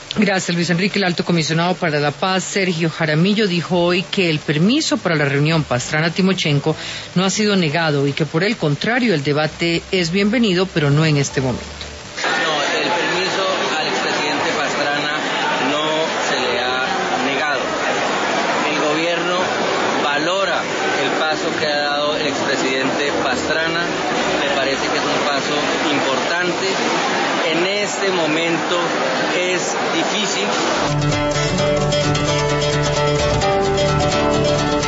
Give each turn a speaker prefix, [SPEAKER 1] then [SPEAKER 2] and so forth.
[SPEAKER 1] Gracias, Luis Enrique. El alto comisionado para la paz, Sergio Jaramillo, dijo hoy que el permiso para la reunión Pastrana-Timochenko no ha sido negado y que por el contrario el debate es bienvenido, pero no en este momento.
[SPEAKER 2] No, el permiso al expresidente Pastrana no se le ha negado. El gobierno valora el paso que ha dado el expresidente Pastrana, me parece que es un paso importante. En este momento es difícil.